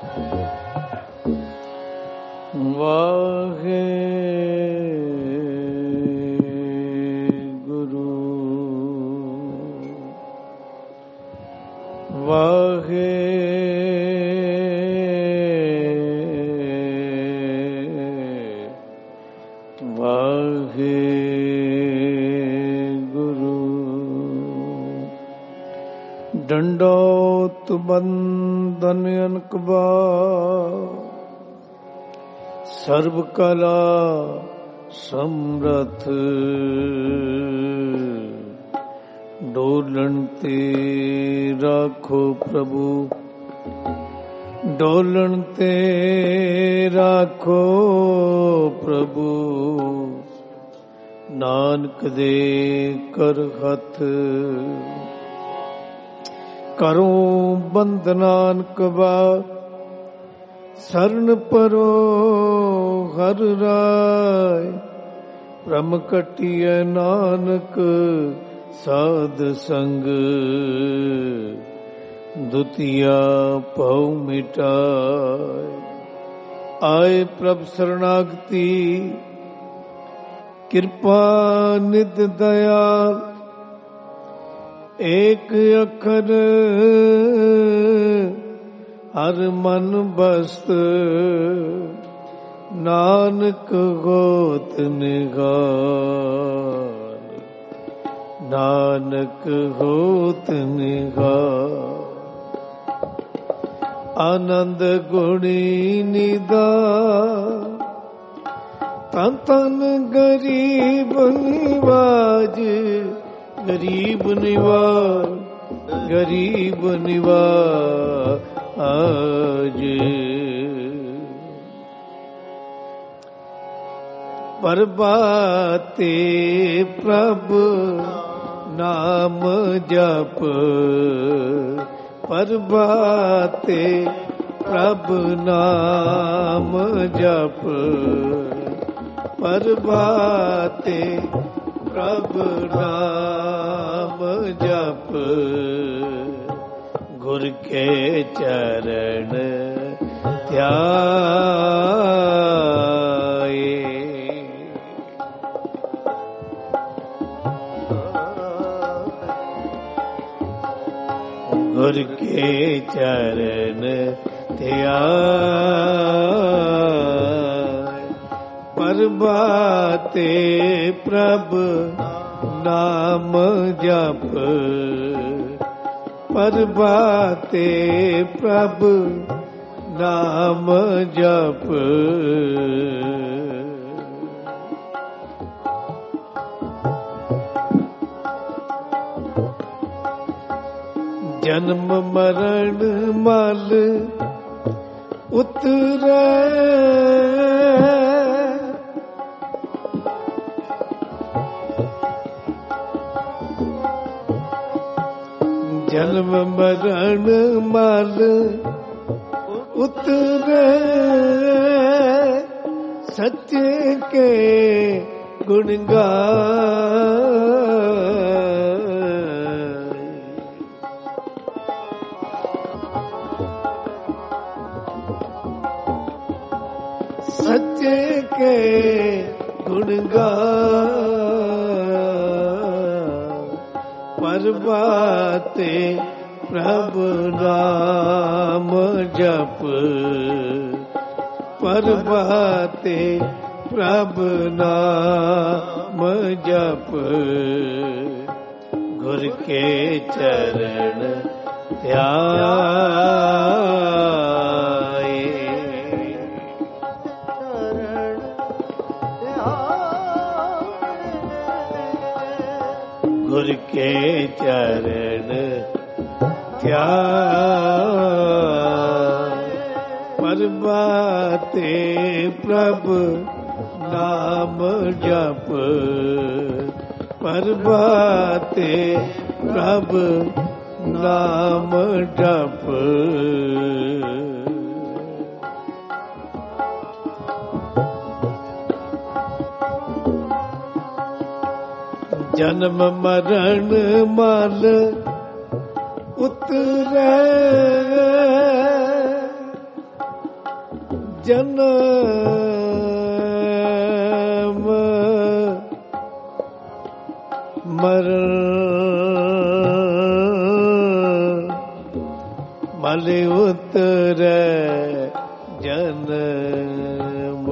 ਡੰਡੋਤ ਬੰਦਨ ਅਨਕ ਬਾਰ, ਸਰਬ ਕਲਾ ਸਮਰਥ, ਡੋਲਣ ਤੇ ਰਾਖੋ ਪ੍ਰਭੂ, ਡੋਲਣ ਤੇ ਰਾਖੋ ਪ੍ਰਭੂ, ਨਾਨਕ ਦੇ ਕਰ ਹੱਥ, ਕਰੋ ਬੰਦਨਾਨਕ ਬਾ, ਸਰਨ ਪਰੋ ਹਰ ਰਾਏ, ਭ੍ਰਮ ਕਟਿਐ ਨਾਨਕ ਸਾਧ ਸੰਗ, ਦੁਤੀਆ ਭਉ ਮਿਟਾਏ। ਆਏ ਪ੍ਰਭ ਸਰਣਾਗਤੀ, ਕਿਰਪਾ ਨਿਧ ਦਇਆਲ, ਏਕ ਅੱਖਰ ਹਰ ਮਨ ਬਸਤ, ਨਾਨਕ ਹੋਤ ਨਿਹਾਲ, ਨਾਨਕ ਹੋਤ ਨਿਹਾਲ। ਆਨੰਦ ਗੁਣੀ ਨਿਧਾਨ, ਤਨ ਤਨ ਗਰੀਬ ਨਿਵਾਜ, ਗਰੀਬ ਨਿਵਾਜ, ਗਰੀਬ ਨਿਵਾਜ। ਪ੍ਰਭਾਤੇ ਪ੍ਰਭ ਨਾਮ ਜਪ, ਪ੍ਰਭਾਤੇ ਪ੍ਰਭ ਨਾਮ ਜਪ, ਪ੍ਰਭਾਤੇ ਪ੍ਰਭ ਨਾਮ ਜਪ, ਗੁਰ ਕੇ ਚਰਨ ਧਿਆਏ। ਗੁਰ ਕੇ ਚਰਨ ਧਿਆਏ, ਪ੍ਰਭਾਤੇ ਪ੍ਰਭ ਨਾਮ ਜਪ, ਪ੍ਰਭਾਤੇ ਪ੍ਰਭ ਨਾਮ ਜਪ। ਜਨਮ ਮਰਨ ਮਲ ਉਤਰੈ, ਜਨਮ ਮਰਨ ਮਲ ਉਤਰੈ, ਸੱਚੇ ਕੇ ਗੁਣ ਗਾਏ। ਸੱਚੇ ਕੇ ਗੁਣ ਗਾਏ, ਪ੍ਰਭਾਤੇ ਪ੍ਰਭ ਨਾਮ ਜਪ, ਪ੍ਰਭਾਤੇ ਪ੍ਰਭ ਨਾਮ ਜਪ, ਗੁਰ ਕੇ ਚਰਨ ਧਿਆਏ। ਗੁਰ ਕੇ ਚਰਨ ਧਿਆਏ, ਪ੍ਰਭਾਤੇ ਪ੍ਰਭ ਨਾਮ ਜਪ, ਪ੍ਰਭਾਤੇ ਪ੍ਰਭ ਨਾਮ ਜਪ। ਜਨਮ ਮਰਨ ਮਲ ਉਤਰੈ, ਜਨਮ ਮਰਨ ਮਲ ਉਤਰੈ ਜਨਮ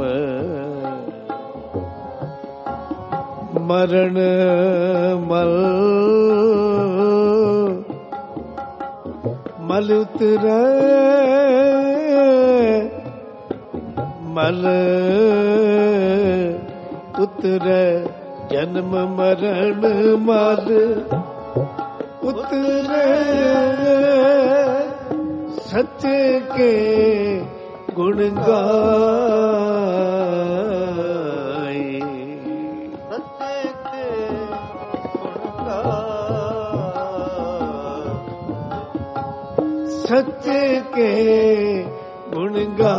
ਮਰਨ ਮਲ ਮਲ ਉਤਰੈ ਮਲ ਉਤਰੈ ਜਨਮ ਮਰਨ ਮਲ ਉਤਰੈ ਸੱਚੇ ਕੇ ਗੁਣ ਗਾਏ ਸੱਚੇ ਕੇ ਗੁਣ ਗਾਏ ਸੱਚੇ ਕੇ ਗੁਣ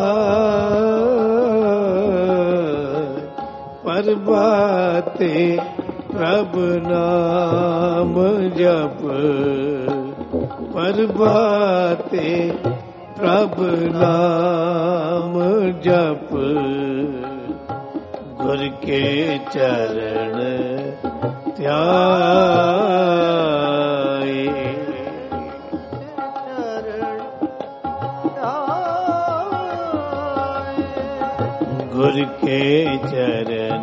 ਗਾਏ ਪਰਬਾਤੇ ਪ੍ਰਭ ਨਾਮ ਜਪ ਪਰਬਾਤੇ ਪ੍ਰਭ ਨਾਮ ਜਪ ਗੁਰ ਕੇ ਚਰਨ ਧਿਆਏ ਗੁਰ ਕੇ ਚਰਨ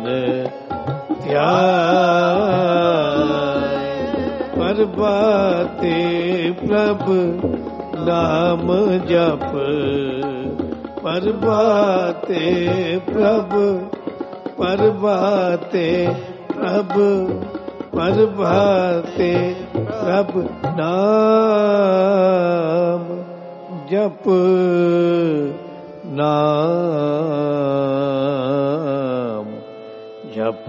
ਧਿਆਏ ਪਰਬਾਤੇ ਪ੍ਰਭ ਨਾਮ ਜਪ ਪਰਬਾਤੇ ਪ੍ਰਭ ਪਰਬਾਤੇ ਪ੍ਰਭ ਪਰਬਾਤੇ ਪ੍ਰਭ ਨਾਮ ਜਪ ਨਾਮ ਜਪ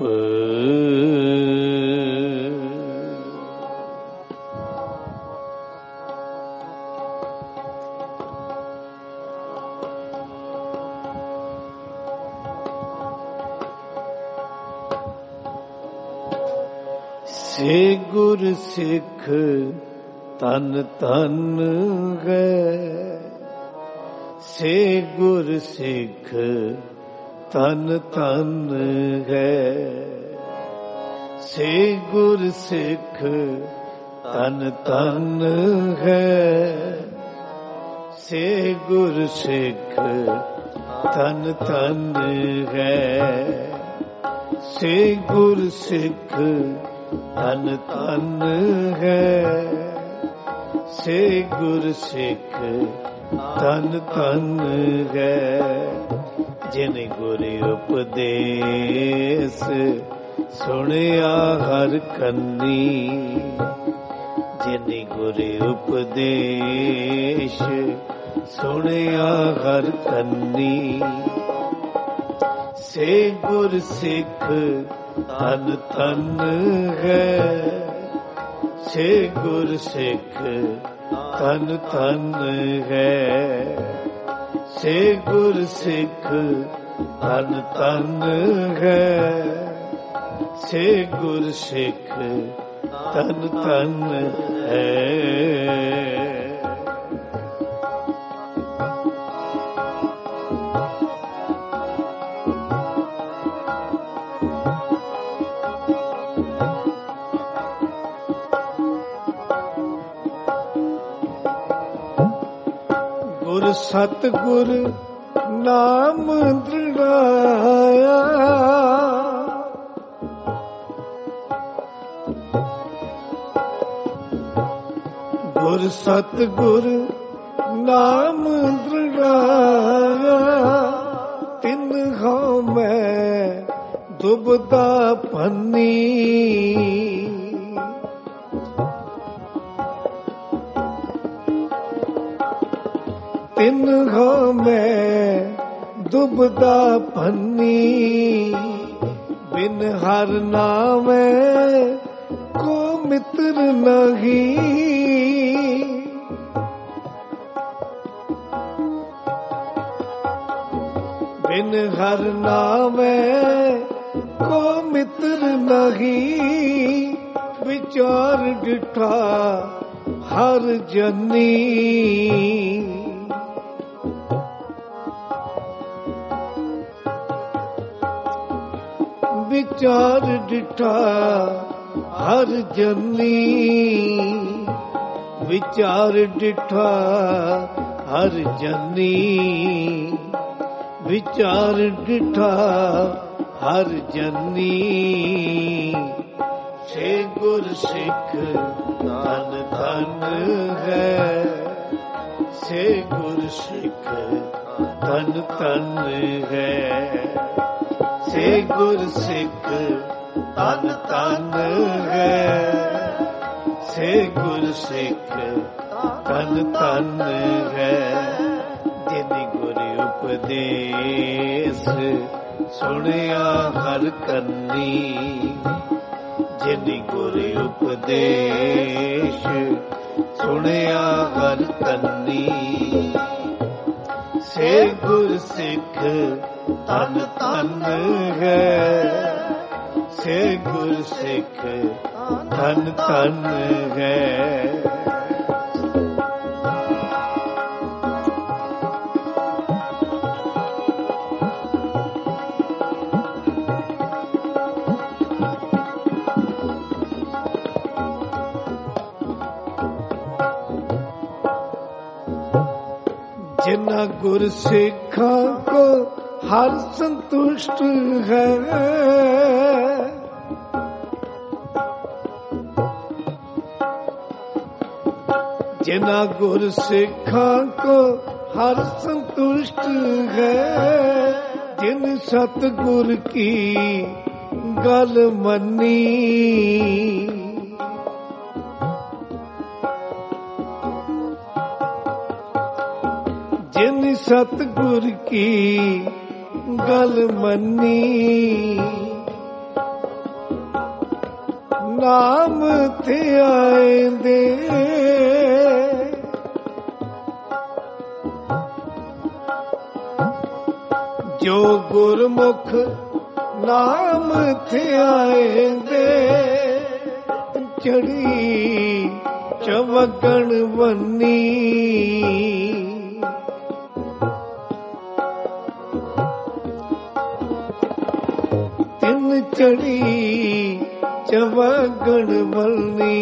ਸੇ ਗੁਰ ਸਿੱਖ ਤਨ ਤਨ ਹੈ ਸੇ ਗੁਰ ਸਿੱਖ ਤਨ ਤਨ ਹੈ ਸੇ ਗੁਰ ਸਿੱਖ ਤਨ ਤਨ ਹੈ ਸੇ ਗੁਰ ਸਿੱਖ ਤਨ ਤਨ ਹੈ ਸੇ ਗੁਰ ਸਿੱਖ ਤਨ ਤਨ ਹੈ ਸੇ ਗੁਰ ਸਿੱਖ ਤਨ ਤਨ ਹੈ ਜਿਨ ਗੁਰ ਉਪਦੇਸ ਸੁਣਿਆ ਹਰ ਕੰਨੀ ਜਿਨ ਗੁਰ ਉਪਦੇਸ਼ ਸੁਣਿਆ ਹਰ ਕੰਨੀ ਸੇ ਗੁਰ ਸਿੱਖ ਤਨ ਤਨ ਹੈ ਸੇ ਗੁਰ ਸਿੱਖ ਤਨ ਤਨ ਹੈ ਸੇ ਗੁਰ ਸਿੱਖ ਤਨ ਤਨ ਹੈ ਸੇ ਗੁਰ ਸਿੱਖ ਤਨ ਤਨ ਹੈ ਸਤਿਗੁਰ ਨਾਮ ਦ੍ਰਿੜਾਇਆ ਗੁਰ ਸਤਿਗੁਰ ਨਾਮ ਦ੍ਰਿੜਾਇਆ ਤਿਨ ਹਉ ਮੈਂ ਦੁਬਦਾ ਪੰਨੀ ਤਿਨ ਹੋ ਮੈਂ ਦੁਬਦਾ ਪੰਨੀ ਬਿਨ ਹਰ ਨਾਮੈ ਕੋ ਮਿੱਤਰ ਨਹੀਂ ਬਿਨ ਹਰ ਨਾਮੈ ਕੋ ਮਿੱਤਰ ਨਹੀਂ ਵਿਚਾਰ ਡਿਠਾ ਹਰ ਜਨੀ ਵਿਚਾਰ ਡਿਠਾ ਹਰ ਜਨੀ, ਵਿਚਾਰ ਡਿਠਾ ਹਰ ਜਨੀ, ਵਿਚਾਰ ਡਿਠਾ ਹਰ ਜਨੀ। ਸੇ ਗੁਰ ਸਿੱਖ ਧਨ ਧਨ ਹੈ, ਸੇ ਗੁਰ ਸਿੱਖ ਧਨ ਧਨ ਹੈ, ਸੇ ਗੁਰ ਸਿੱਖ ਧਨ ਧਨ ਹੈ, ਸੇ ਗੁਰ ਸਿੱਖ ਧਨ ਧਨ ਹੈ। ਜਿਨਿ ਗੁਰ ਉਪਦੇਸ ਸੁਣਿਆ ਹਰ ਕੰਨੀ, ਜਿਨਿ ਗੁਰ ਉਪਦੇਸ਼ ਸੁਣਿਆ ਹਰ ਕੰਨੀ। ਸੇ ਗੁਰ ਸਿੱਖ ਧਨ ਧਨ ਹੈ, ਸੇ ਗੁਰ ਸਿੱਖ ਧਨ ਧਨ ਹੈ। जिन्ना गुर सिखा को हर संतुष्ट है, जिन्ना गुर सिखा को हर संतुष्ट है। जिन सतगुर की गल मनी, जिन सतगुर की गल मनी। नाम थे आएंदे जो गुरमुख, नाम थे आएंदे चढ़ी चवगण वनी। चढ़ी चवगण वनी।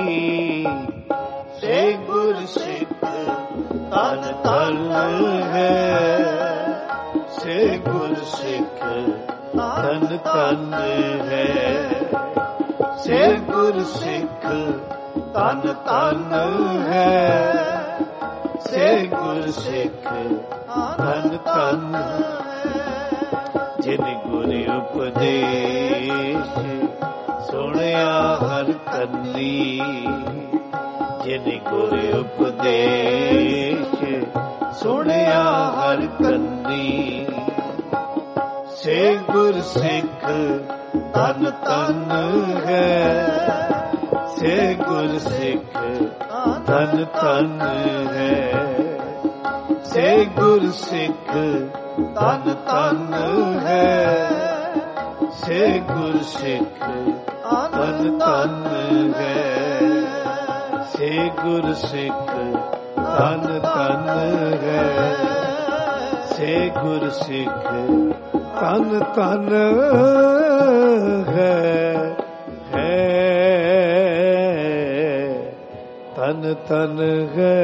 से गुर सिख धन धन है, से गुर सिख धन धन है, से गुर सिख धन धन है, से गुर सिख धन धन है। जिन गुर उपदेश सुनिया हर कंनी, जिन गुर उपदेश सुनिया हर कंनी। से गुर सिख धन धन है, से गुर सिख धन धन है, से गुर सिख धन धन है, से गुर सिख धन धन है, से गुर सिख धन धन है, से गुर सिख धन धन है। धन धन है,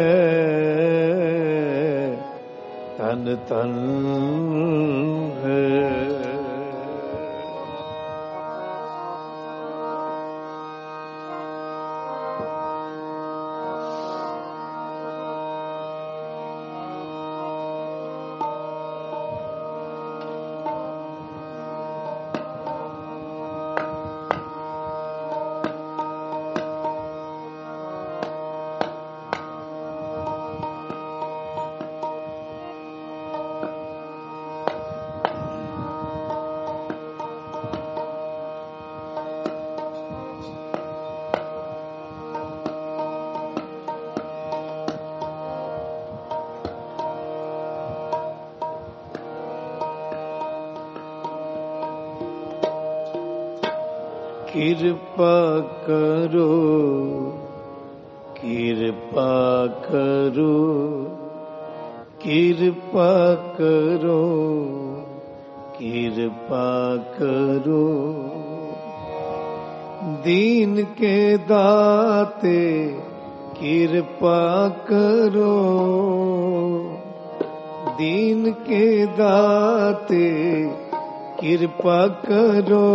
धन धन है। कृपा करो, कृपा करो, कृपा करो, कृपा करो। दीन के दाते कृपा करो, दीन के दाते कृपा करो,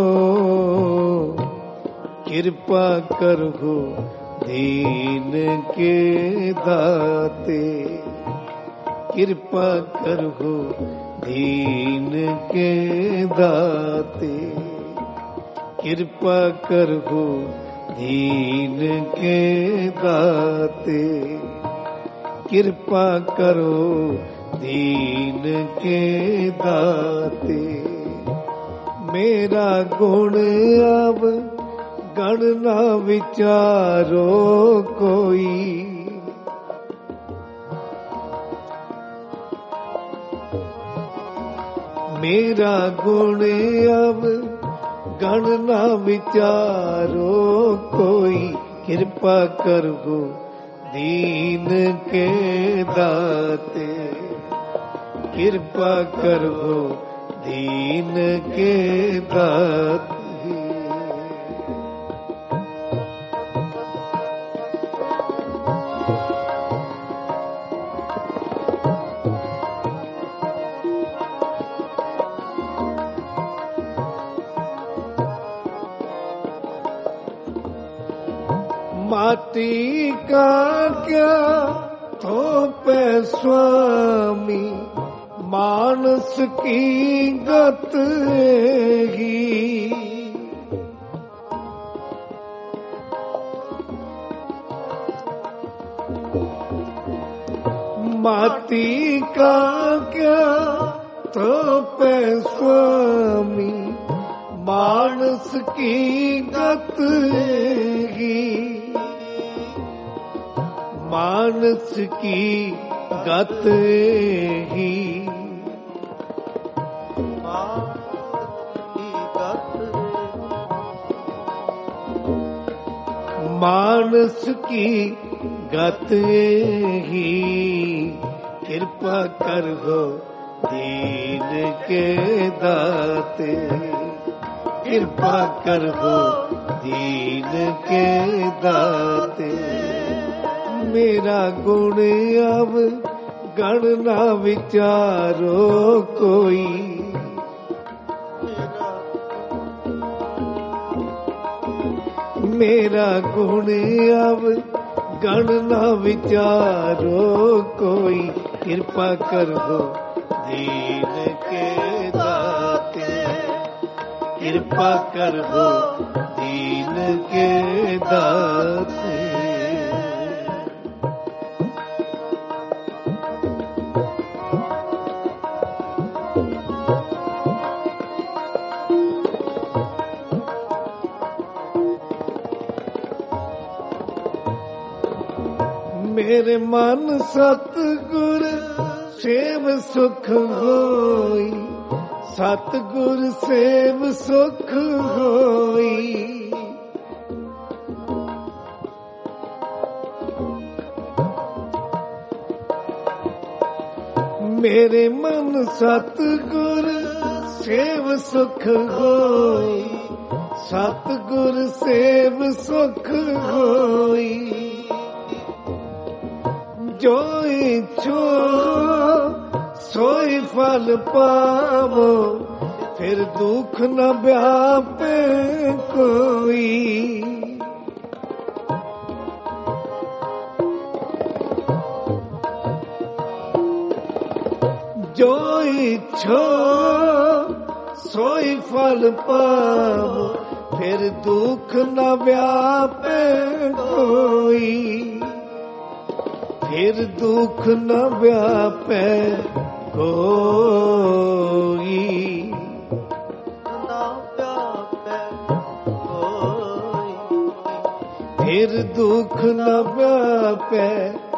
कृपा करो दीन के दाते, कृपा करो दीन के दाते, कृपा करो दीन के दाते, कृपा करो दीन के दाते। मेरा गुण अब गण न विचारो कोई, मेरा गुण अब गण न विचारो कोई, कृपा करो दीन के दाते, कृपा करो दीन के दाते। माटी का क्या थोपे स्वामी, मानस की गत ही। माटी का क्या थोपे स्वामी, मानस की गत ही, मानस की गत ही, मानस की गत ही। कृपा करो दीन के दाते, कृपा करो दीन के दाते। मेरा गुण अब गण न विचारो कोई, मेरा गुण अब गण न विचारो कोई, कृपा करो दीन के दाते, कृपा करो दीन के दाते। मेरे मन सतगुर सेव सुख होई, सतगुर सेव सुख होई। मेरे मन सतगुर सेव सुख होई, सतगुर सेव सुख होई। जो इच्छो सोई फल पावो, फिर दुख न व्यापे कोई। जो इच्छो सोई फल पावो, फिर दुख न व्यापे कोई, फिर दुख न व्यापे कोई, फिर दुख न व्यापे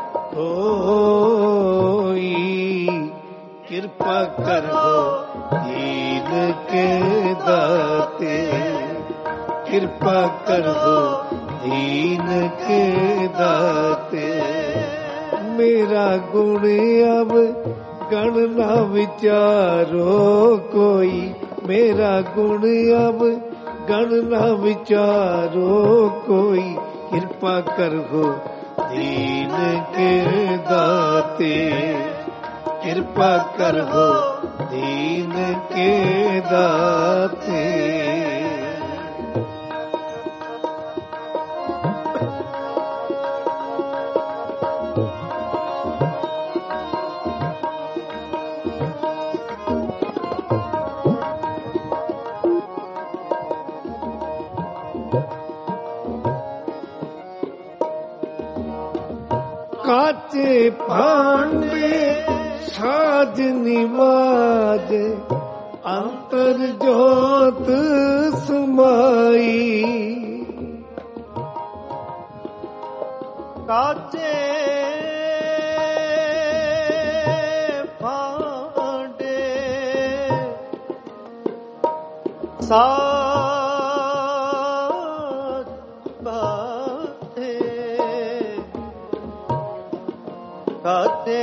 कोई। कृपा करो दीन के दाते, कृपा करो दीन के दाते। मेरा गुण अब गण न विचारो कोई, मेरा गुण अब गण न विचारो कोई। कृपा करो दीन के दाते, कृपा करो दीन के दाते। काचे भांडे साज निवाज, अंतर जोत समाई। काचे भांडे साज बाधे, काचे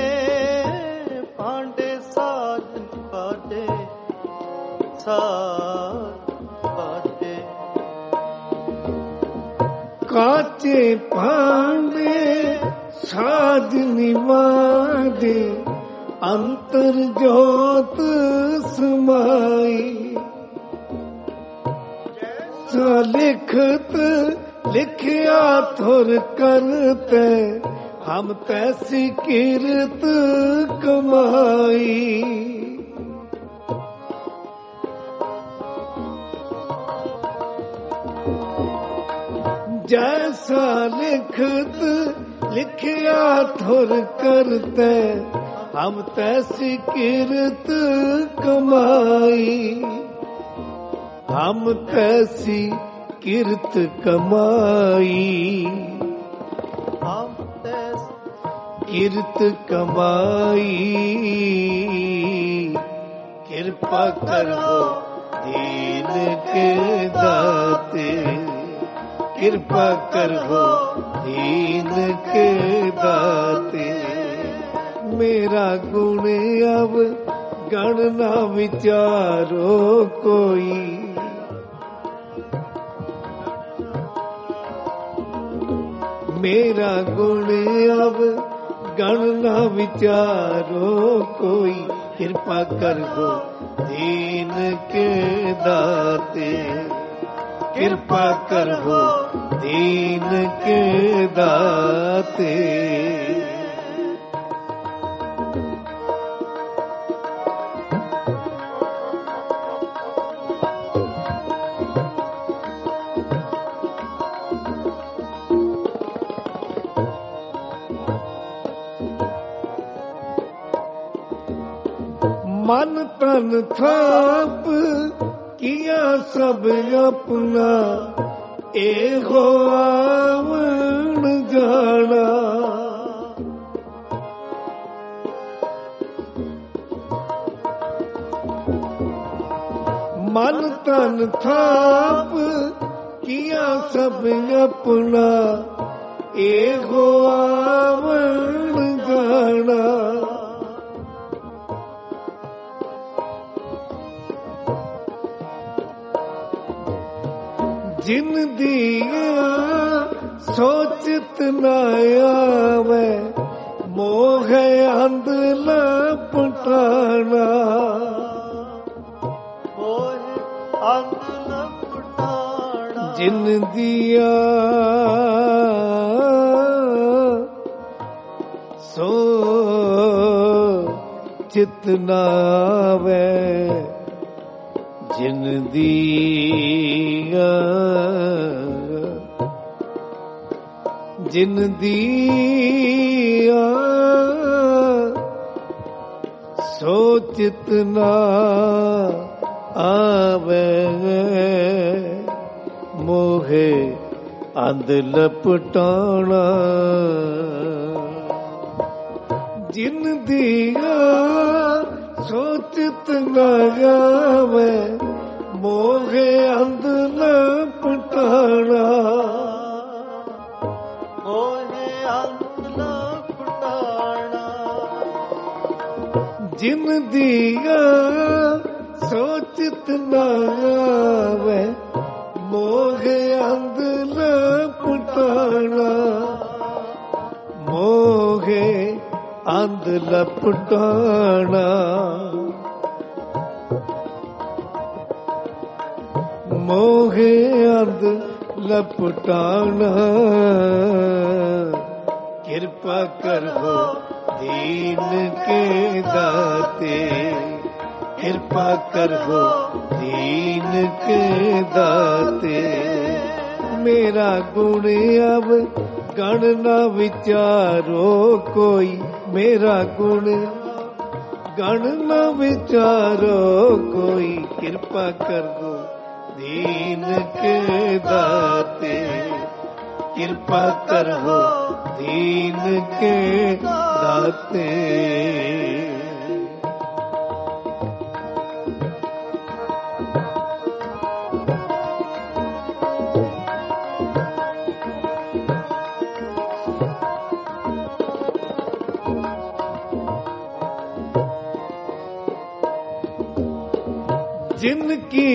भांडे साज बाधे, साज बाधे। काचे भांडे साज निवाजे, अंतर जोत समाई। लिखत लिखिया थुर करते, हम तैसी कीरत कमाई। जैसा लिखत लिखिया थुर करते, हम तैसी कीरत कमाई। हम तैसी कीरत कमाई, हम तैसी कीरत कमाई। कृपा करो दीन के दाते, कृपा करो दीन के दाते। मेरा गुण अब गण न विचारो कोई, मेरा गुण अब गण न विचारो कोई। कृपा करो दीन के दाते, कृपा करो दीन के दाते। मन तन थाप किया सब अपना, एगो आवण जाना। मन तन थाप किया सब अपना, एगो आवण जाना। जिन दिया सोचत न आवे, मोह अंध लपटाना। मोह अंध लपटाना। जिन दिया सोचत न आवे, जिन दिया जिन दिया सोचित न आवे, मोहे अंध लपटाना। जिन दिया सोचित न आवे, मोहे अंध लपटाना। मोहे अंध लपटाना। जिन दिया सोचित ना आवे मोह अंध लपटाना मोह अंध लपटाना मोह अंध लपटाना कृपा करो दीन के दाते कृपा करो दीन के दाते मेरा गुण अब गण न विचारो कोई मेरा गुण गण न विचारो कोई कृपा करो दीन के दाते कृपा करो दीन के दाते जिनकी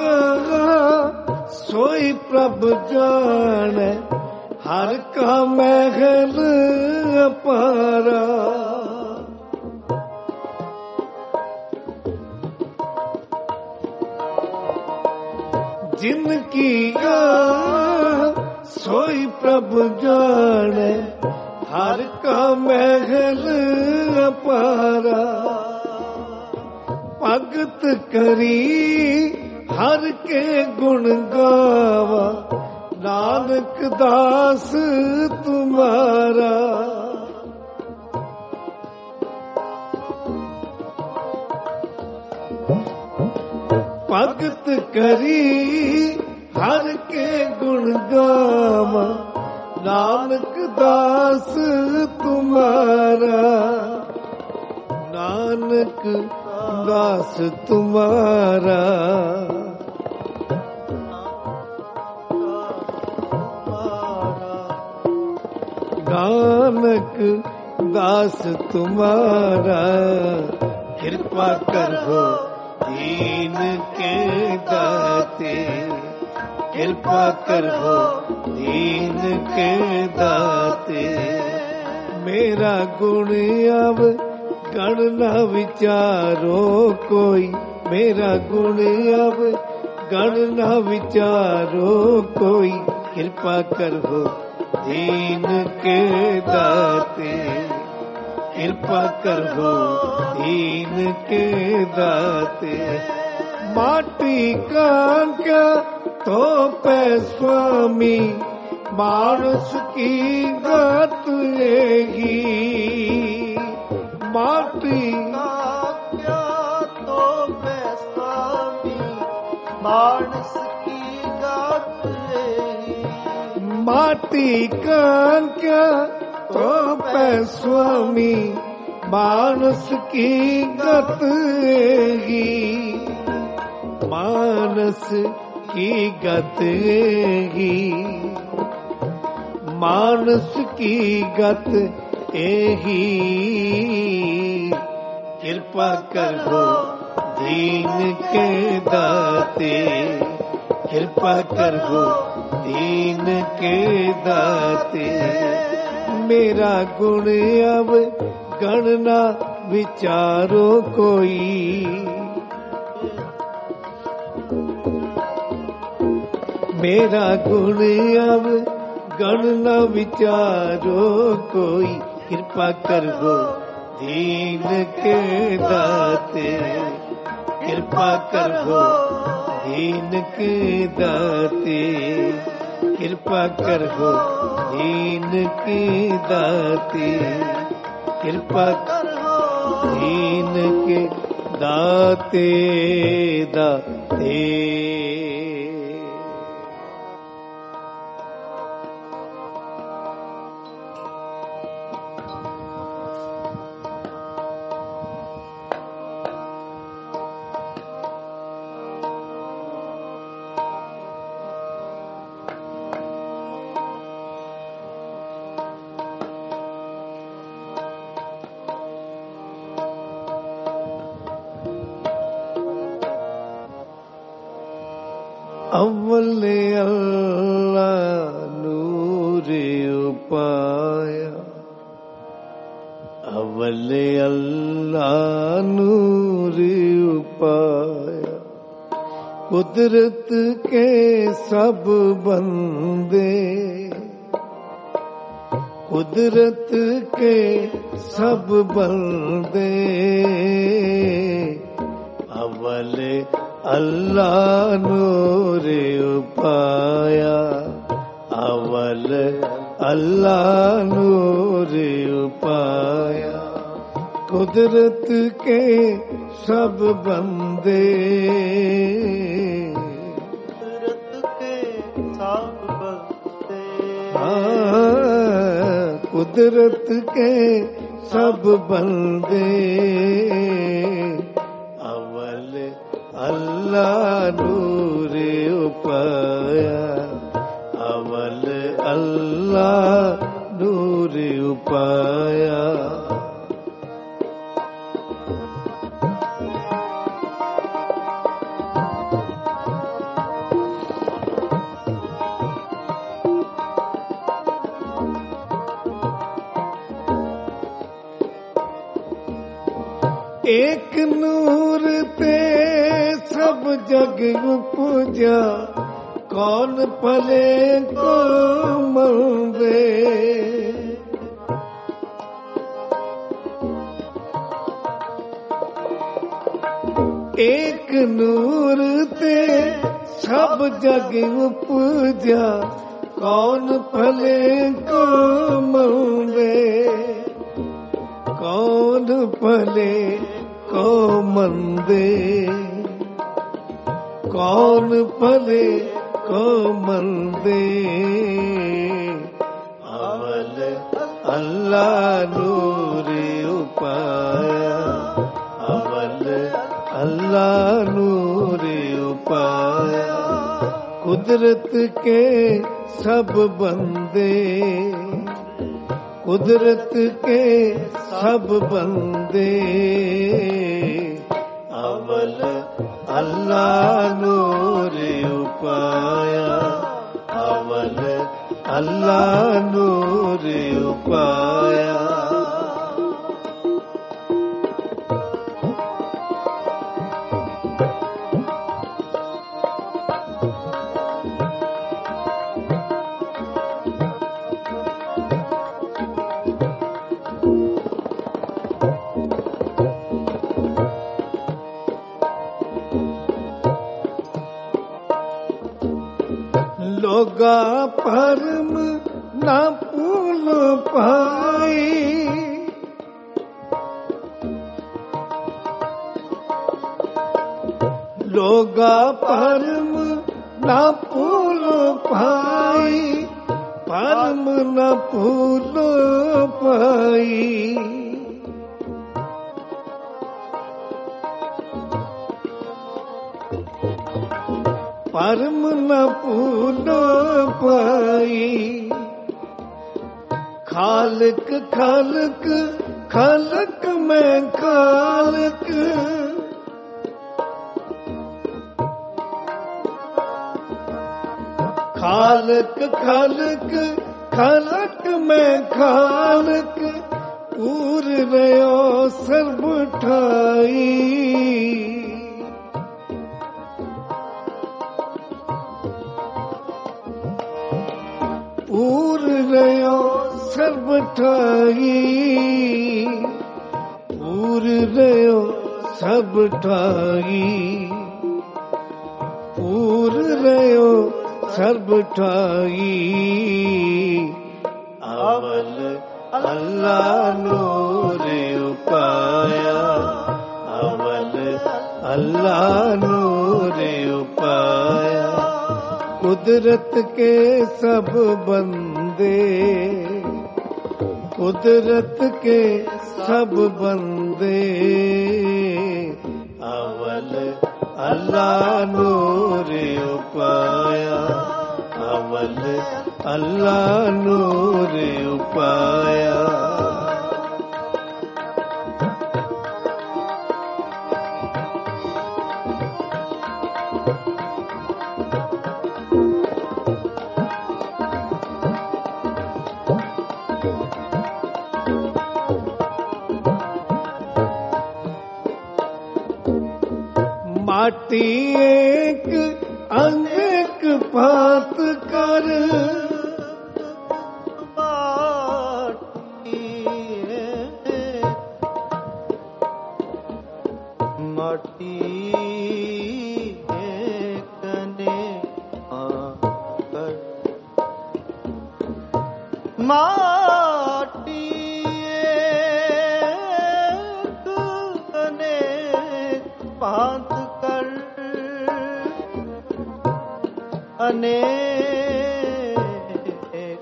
सोई प्रभु जाने हर का महल अपारा जिनकी सोई प्रभु जाने हर का महल अपारा भगत करी हर के गुण गावा नानक दास तुम्हारा भगत करी हर के गुण गावा नानक दास तुम्हारा नानक दास तुम्हारा नानक दास तुम्हारा कृपा करो दीन के दाते कृपा करो दीन के दाते मेरा गुण अब गण न विचारो कोई मेरा गुण अब गण न विचारो कोई कृपा करो दीन के दाते कृपा करो दीन के दाते माटी का क्या तो पै स्वामी मानस की गात लेगी माटी क्या तो मैं स्वामी मानस की गात माटी का क्या तो पै स्वामी मानस की गत मानस की गत मानस की गत एही कृपा करो दीन के दाते कृपा करो दीन के दाते मेरा गुण अब गणना विचारो कोई मेरा गुण अब गणना विचारो कोई कृपा करो दीन के दाते कृपा करो दीन के दाते कृपा करो दीन के दाते कृपा दीन के दाते दाते अव्वल अल्लाह नूर उपाया, अव्वल अल्लाह नूर उपाया। कुदरत के सब बंदे, कुदरत के सब बंदे, अव्वल अल्लाह नूर उपाया, अव्वल अल्लाह नूर उपाया। कुदरत के सब बंदे, कुदरत के सब बंदे, कुदरत के सब बंदे, अव्वल अल्लाह नूर उपाया, अव्वल अल्लाह नूर उपाया। एक नूर ते सब जग उपजा, कौन पले को मंदे। एक नूर ते सब जग उपजा, कौन पले को मंदे। कौन पले को मंदे, कौन पले को मंदे, अव्वल अल्लाह नूर उपाया, अव्वल अल्लाह नूर उपाया। कुदरत के सब बंदे, कुदरत के सब बंदे, अव्वल अल्लाह नूर उपाया, अव्वल अल्लाह नूर उपाया। लोगा परम ना भूल पाई, लोगा परम ना भूल पाई, परम ना भूल पाई। परम न भूल पाई, खालक खालक खालक मैं खालक। खालक खालक खालक मैं खालक, पूर रयो सर्ब ठाई। पूर रयो सर्ब ठाई, पूर रयो सब ठाई, पूर रयो सर्ब ठाई। अव्वल अल्लाह नूर उपाया, अव्वल अल्लाह नूर उपाया। कुदरत के सब बंदे, कुदरत के सब बंदे, अव्वल अल्लाह नूर उपाया, अव्वल अल्लाह नूर उपाया। माटी एक अनेक भांत कर, माटी कने आकर, माटी कने भांत कर, अनेक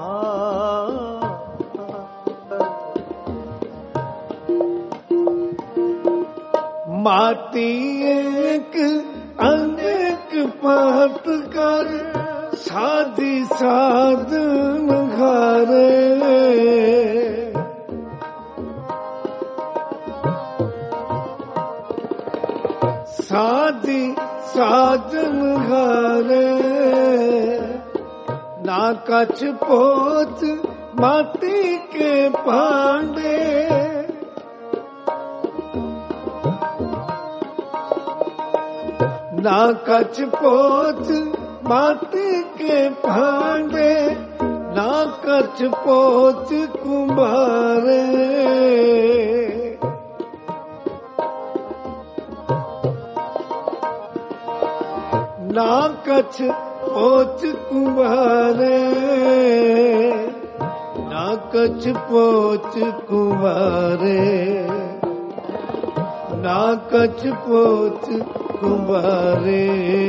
माटी एक अनेक भांत कर, साधी साधन घरे, साधी साधन घरे, ना कछ पोच माटी के पांडे, ना कछ पोच माटी के भांडे, ना कछ पोच कुम्हारे, ना कछ पोच कुम्हारे, ना कछ पोच कुम्हारे, ना कछ पोच कुम्हारे।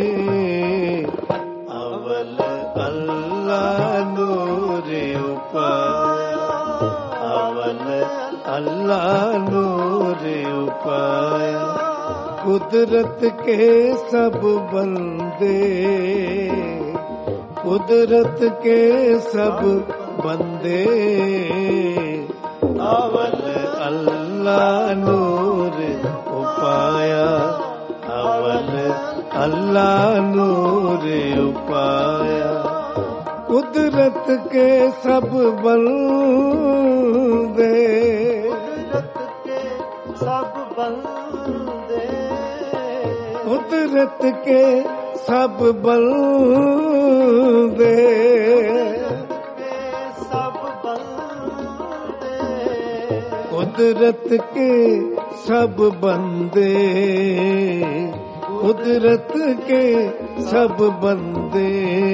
अवल अल्लाह नूरे उपाया, अवल अल्लाह नूरे उपाया, कुदरत के सब बंदे, कुदरत के सब बंदे, अवल अल्लाह नूर उपाया, अवल अल्लाह नूर उपाया, कुदरत के सब बंदे, कुदरत के सब बंदे, कुदरत के सब बंदे, कुदरत के सब बंदे,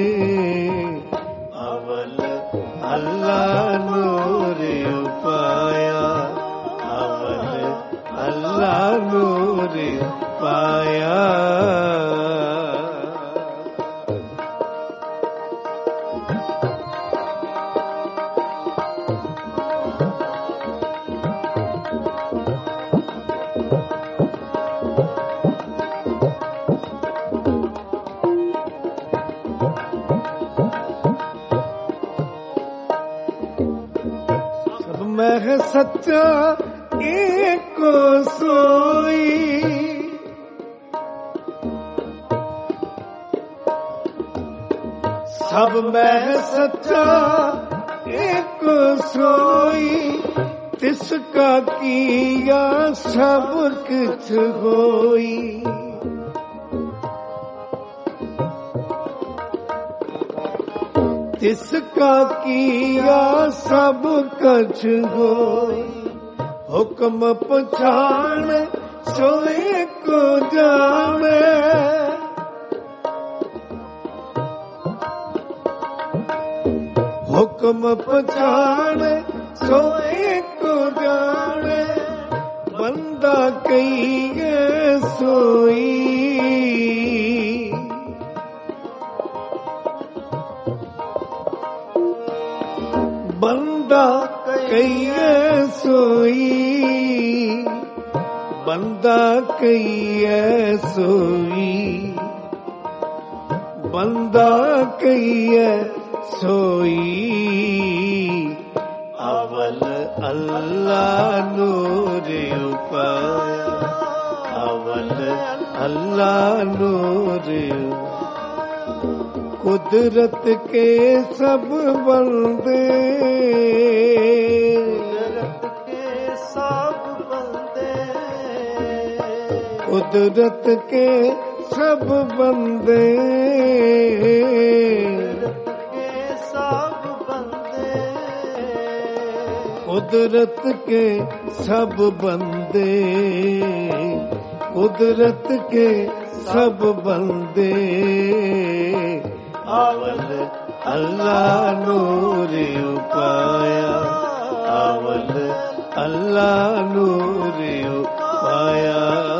अवल अल्लाह नूर उपाया, अवल अल्लाह नूर पाया। सब में है सच्चा एक को सोई, सब में है सच्चा एक सोई, तिसका किया सब कुछ होई, तिसका किया सब कुछ होई, हुक्म पछाण सोए को जाने, हुक्म पछाण सोए को जाने, बंदा कहिए सोई, बंदा कहिए सोई, बंदा कहिए सोई, बंदा कहिए सोई, अवल अल्लाह नूर उपाया, अवल अल्लाह नूर, कुदरत के सब बंदे, कुदरत के सब बंदे, कुदरत के सब बंदे, कुदरत के सब बंदे, अवल अल्लाह नूर उपाया, अवल अल्लाह नूर उपाया।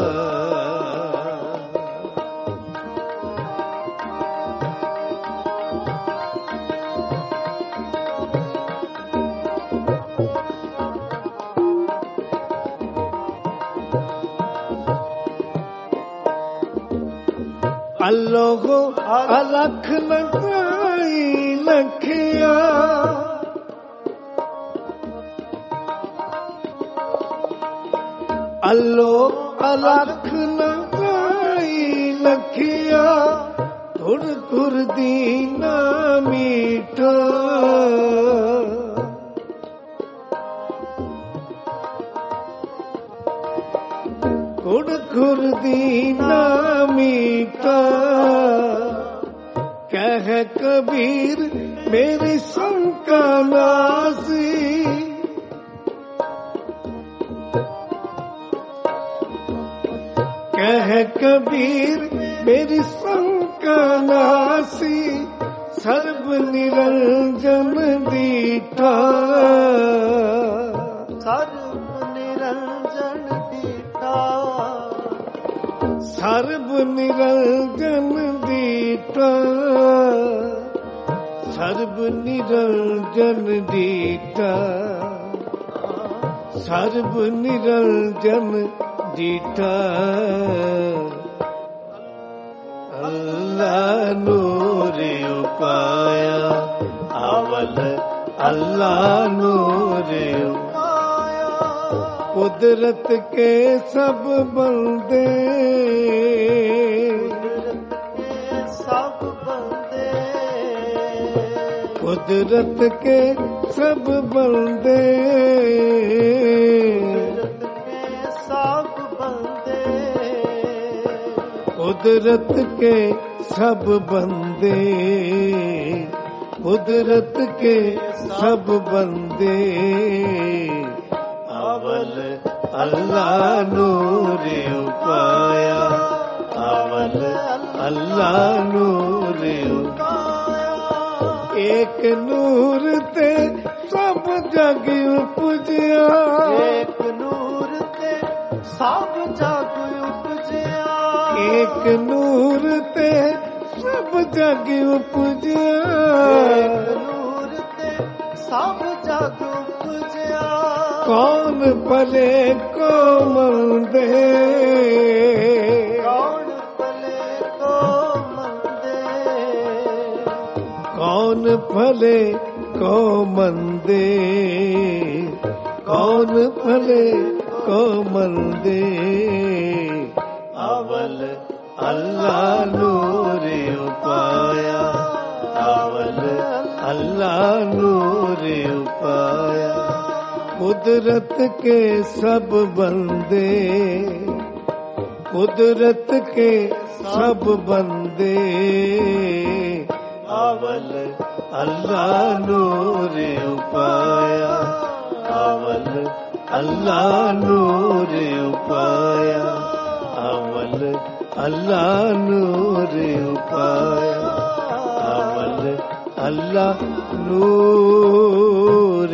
अल्लाह अलख लगाई लखिया, अल्लाह अलख लगाई लखिया, धुर धुर दीना मीठा, खुद खुद दीना मीठा, कह कबीर मेरी शंका नासी, कह कबीर मेरी शंका नासी, सर्व निरंजन दीठा, सर्व निरंजन दीठा, सर्व निरंजन दीठा, सर्व निरंजन दीठा, सर्व निरंजन दीठा, अल्लाह नूर उपाया, अवल अल्लाह नूर उपाया, कुदरत के सब बंदे, कुदरत के सब बंदे, कुदरत के सब बंदे, कुदरत के सब बंदे, अवल अल्लाह नूर उपाया, अवल अल्लाह नूर उपाया, एक नूर ते सब जग उपजिया, एक नूर ते सब जग उपजिया, एक नूर ते सब जग उपजिया, एक नूर ते सब जग उपजिया, कौन भले को मंदे, कौन भले को मंदे, कौन भले को मंदे, कौन भले को मंदे, अवल अल्लाह नूर उपाया, अवल अल्लाह नूर उपाया, कुदरत के सब बंदे, कुदरत के सब बंदे, अवल अल्लाह नूर उपाया, अवल अल्लाह नूर उपाया, अवल अल्लाह नूर उपाया, अवल अल्लाह नूर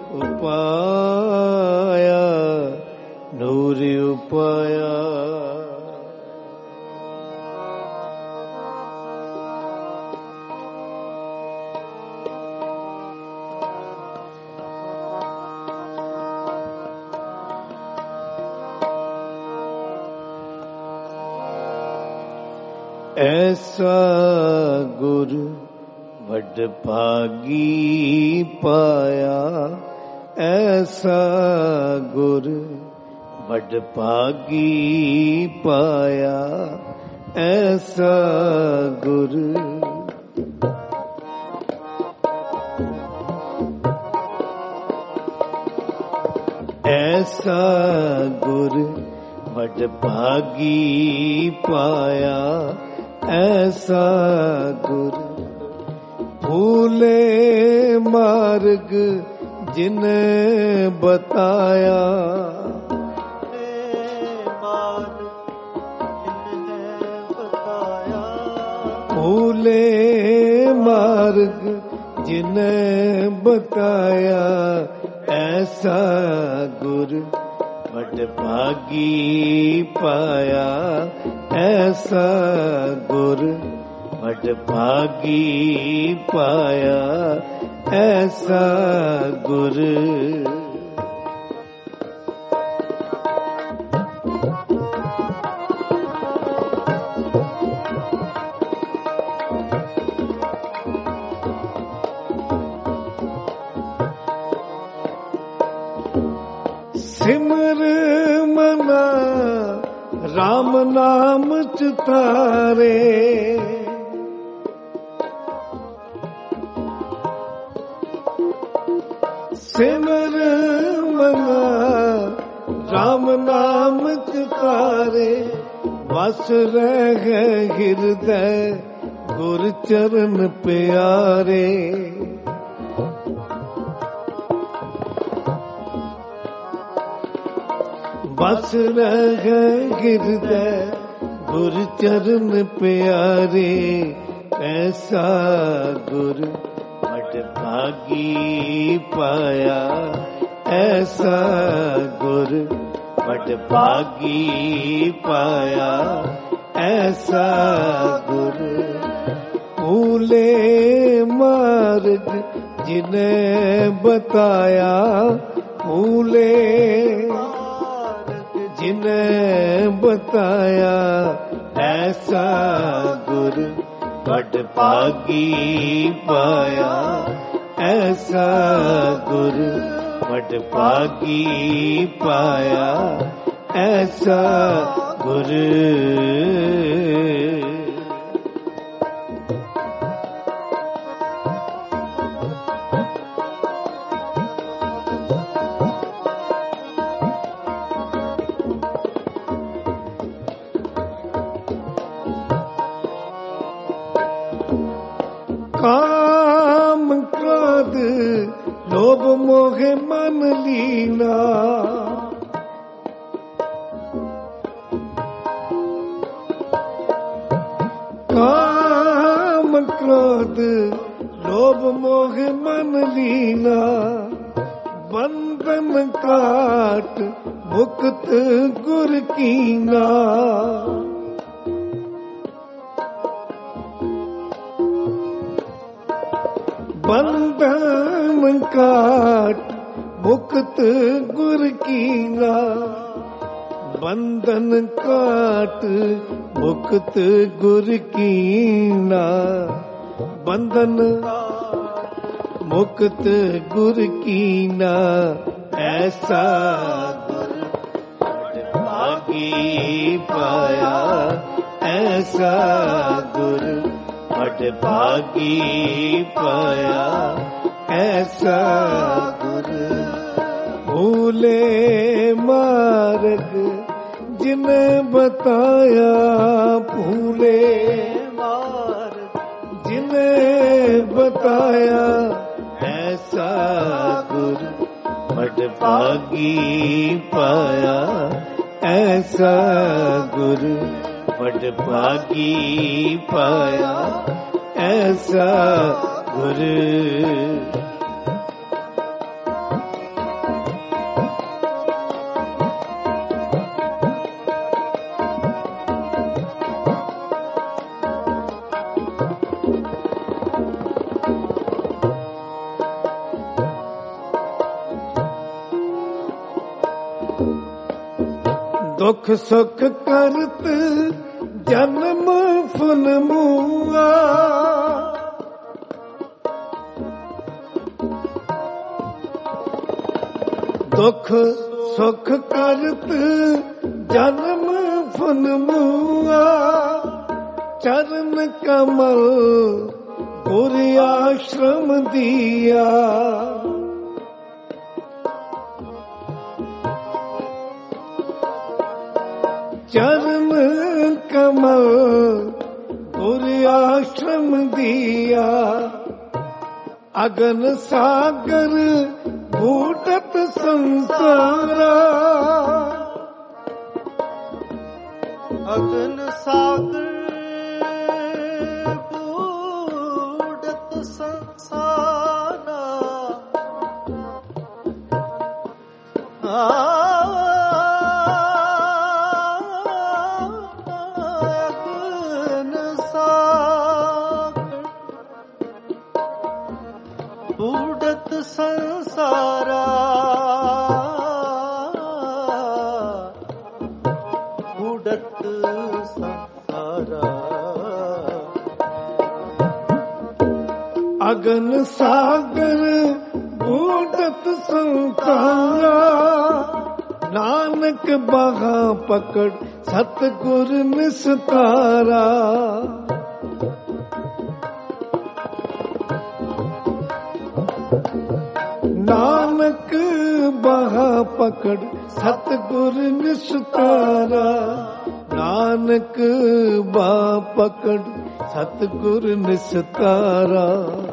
उपाया, नूर उपाया। ऐसा गुरु वड भागी पाया, ऐसा गुरु वड भागी पाया, ऐसा गुरु ऐसा गुरु ਵਡ ਭਾਗੀ ਪਾਇਆ ਐਸਾ ਗੁਰ। ਭੂਲੇ ਮਾਰਗ ਜਿਨੇ ਬਤਾਇਆ, ਭੂਲੇ ਮਾਰਗ ਜਿਨੇ ਬਤਾਇਆ ਐਸਾ ਗੁਰ। ਵਡ ਭਾਗੀ ਪਾਇਆ ਐਸਾ ਗੁਰ। ਵਡ ਭਾਗੀ ਪਾਇਆ ਐਸਾ ਗੁਰ। ਸਿਮਰ ਮਨਾ ਰਾਮ ਨਾਮ ਚਿਤਾਰੇ, ਸਿਮਰ ਮਨਾ ਰਾਮ ਨਾਮ ਚਿਤਾਰੇ। ਵਸ ਰਹਿ ਹਿਰਦੈ ਗੁਰ ਚਰਨ ਪਿਆਰੇ। ਬਸ ਰਹਿ ਹਿਰਦੈ ਗੁਰ ਚਰਨ ਪਿਆਰੇ ਐਸਾ ਗੁਰ। ਵਡ ਭਾਗੀ ਪਾਇਆ ਐਸਾ ਗੁਰ। ਵਡ ਭਾਗੀ ਪਾਇਆ ਐਸਾ ਗੁਰ। ਭੂਲੇ ਮਾਰਗ ਜਿਨੇ ਬਤਾਇਆ, ਭੂਲੇ ਜਿਨੇ ਬਤਾਇਆ ਐਸਾ ਗੁਰ। ਵਡ ਭਾਗੀ ਪਾਇਆ ਐਸਾ ਗੁਰ। ਵਡ ਭਾਗੀ ਪਾਇਆ ਐਸਾ ਗੁਰ। ਕਾਮ ਕ੍ਰੋਧ ਲੋਭ ਮੋਹ ਮਨ ਲੀਨਾ, ਕਾਮ ਕ੍ਰੋਧ ਲੋਭ ਮੋਹ ਮਨ ਲੀਨਾ। ਬੰਧਨ ਕਾਟ ਮੁਕਤ ਗੁਰ ਕੀਨਾ। ਬੰਧਨ ਕਾਟ ਮੁਕਤ ਗੁਰ ਕੀਨਾ। ਬੰਧਨ ਕਾਟ ਮੁਕਤ ਗੁਰ ਕੀਨਾ। ਬੰਧਨ ਮੁਕਤ ਗੁਰ ਕੀਨਾ ਐਸਾ ਗੁਰ। ਵਡ ਭਾਗੀ ਪਾਇਆ ਐਸਾ ਗੁਰ। ਵਡ ਭਾਗੀ ਪਾਇਆ ਐਸਾ ਗੁਰ। ਭੂਲੇ ਮਾਰਗ ਜਿਨੇ ਬਤਾਇਆ, ਭੂਲੇ ਮਾਰਗ ਜਿਨੇ ਬਤਾਇਆ ਐਸਾ ਗੁਰ। ਵਡ ਭਾਗੀ ਪਾਇਆ ਐਸਾ ਗੁਰ। ਵਡ ਭਾਗੀ ਪਾਇਆ ਐਸਾ ਗੁਰ। ਦੁਖ ਸੁਖ ਕਰਤ ਜਨਮ ਫੁਨ ਮੂਆ। ਦੁਖ ਸੁਖ ਕਰਤ ਜਨਮ ਫੁਨ ਮੂਆ। ਚਰਨ ਕਮਲ ਗੁਰ ਆਸ਼ਰਮ ਦੀਆ। चरण कमल गुरु आश्रम दिया, अगन सागर बूटत संसारा, अगन सागर बूटत संसारा, अगन सागर बूटत संसारा, बूटत संसारा, अगन सागर बूटत संसारा, नानक बाहा पकड़ सतगुर निस्तारा, नानक बाहा पकड़ सतगुर निस्तारा, नानक बाहा पकड़ सतगुर निस्तारा,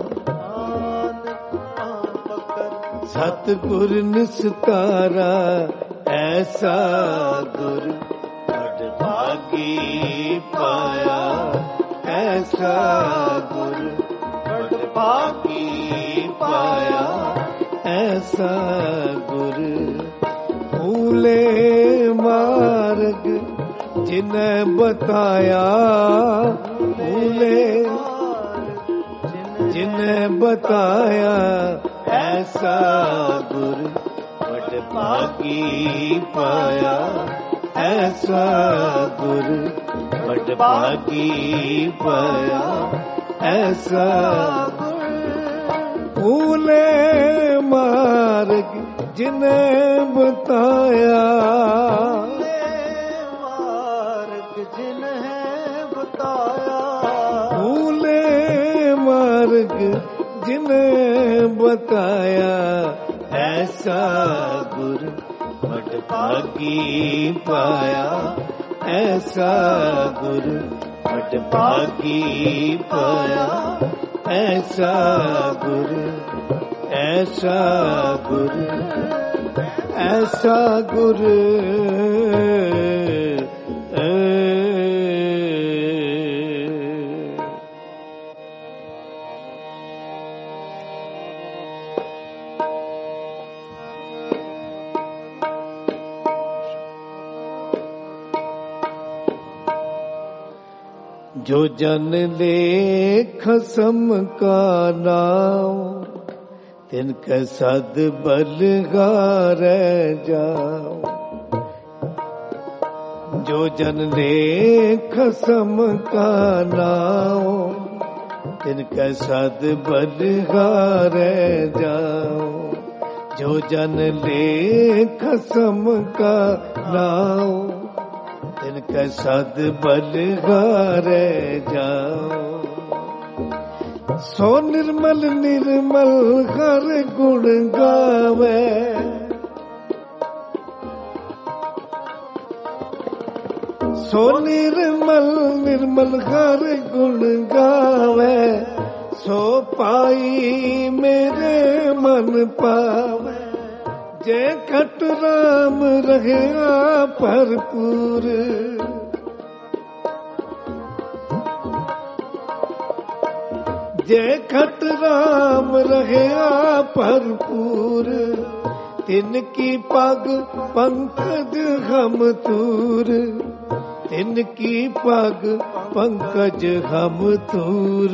सतगुर निस्तारा, ऐसा गुर भागी पाया, ऐसा गुर भागी पाया, ऐसा गुर। भूले मार्ग जिन्हें बताया, भूले जिन्हें बताया, ऐसा गुर भागी पाया, ऐसा गुर भागी पाया, ऐसा भूले मार्ग जिन्हें बताया, मार्ग जिन्हें बताया, भूले मार्ग जिन्हें बताया, ऐसा गुर भागी पाया, ऐसा गुर भागी पाया, ऐसा गुर, ऐसा गुर, ऐसा गुर, जो जन लेख सम का नाम, तिनके सद बलगार जाओ, जो जन लेख सम का नाम, तिनके सद बलगार जाओ, जो जन लेख सम का नाम, तिनके सद बलगार जाओ, सो निर्मल निर्मल हर गुण गावे, सो निर्मल निर्मल हर गुण गावे, सो पाई मेरे मन पावे, जय खट राम रहे भरपूर, जय खट राम रहे भरपूर, तिनकी पग पंकज हम तूर, तिनकी पग पंकज हम तूर,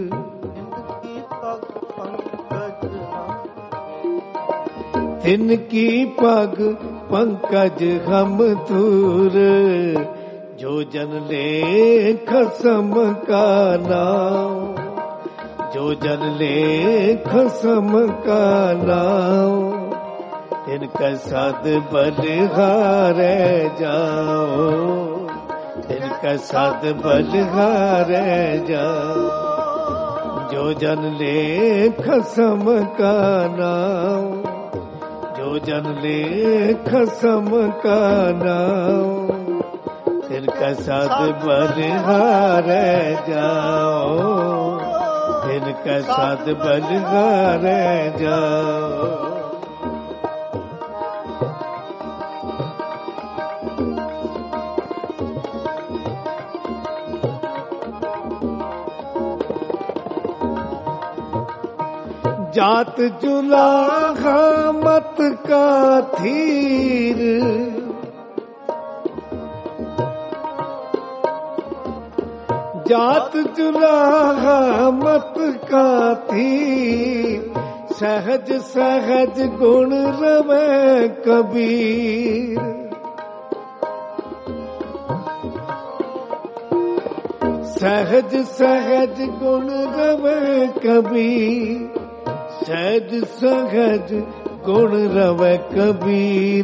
तिनकी पग पंकज हम तूर, जो जन लेख सम का नाम, जो जन लेख सम का नाम, तिनका सद बलगार जाओ, तिनका सद बलगार जाओ, जो जन लेख सम का नाम, जो जन लेख सम का नाम, तिनका साध बलिहारे जाओ, तिनका साध बलिहारे जाओ। जात जुलाहा मत का थीर, जात जुलाहा मत का थीर, सहज सहज गुण रवे कबीर। सहज सहज गुण रवे कबीर, सहज सहज गुण रवे कबीर।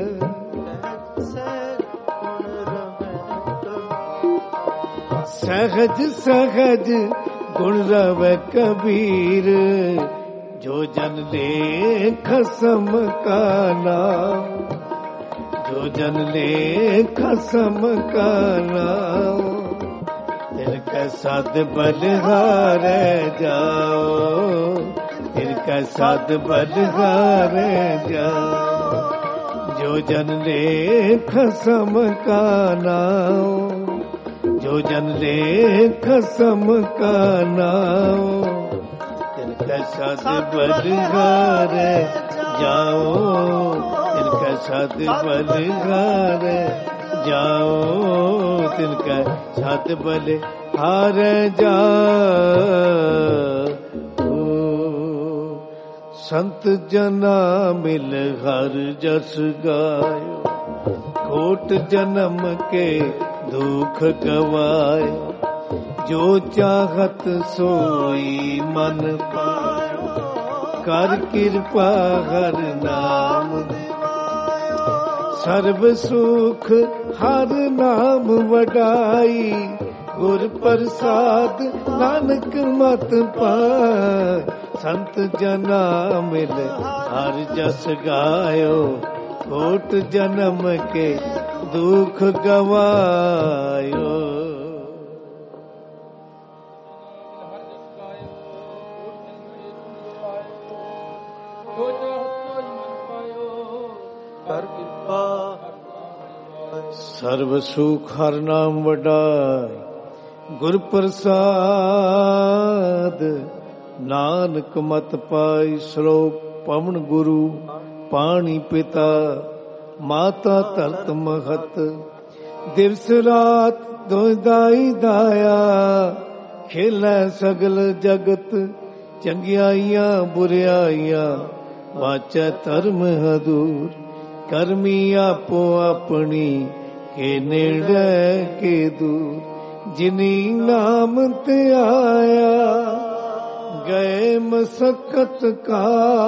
सहज सहज गुण रवे कबीर, जो जन ले खसम का नाम, जो जन ले खसम का नाम, तिनका साध बलिहारे जाओ, तिनका साध बलिहारे जाओ। जो जन ले खसम का नाम, जो जन ले खसम का नाम, तिनका साध बलिहारे जाओ, तिनका साध बलिहारे जाओ, तिनका साध बलिहारे जाओ। संत जना मिल हर जस गायो, कोट जन्म के दुख गवायो, जो चाहत सोई मन पायो, कर कृपा हर नाम सर्व सुख हर नाम वडाई, गुर प्रसाद नानक मत पाए। संत जना मिल हर जस गायो, कोट जन्म के दुख गवायो। सर्व सुख हर नाम वडाई, गुर प्रसाद नानक मत पाई। श्लोक पवन गुरु पानी पिता, माता तरत महत, दिवस रात दोदाई दाया, खेलै सगल जगत, चंगियाइयां बुराइयां, वाचा धर्म हदूर, कर्मी आपो अपनी, के नेड़े के दूर। जिनी नाम ते आया, गए मसकत का,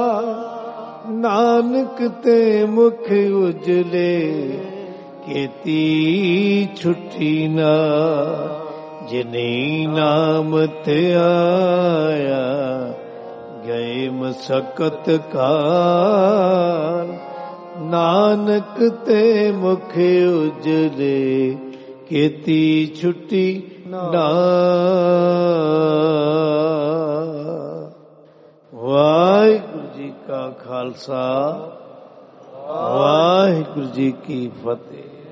नानक ते मुख उजले, केती छुट्टी ना। जिनी नाम ते आया, गए मसकत का, नानक ते मुख उजले, केती छुट्टी ना। वाहिगुरु जी का खालसा, वाहिगुरु जी की फतेह।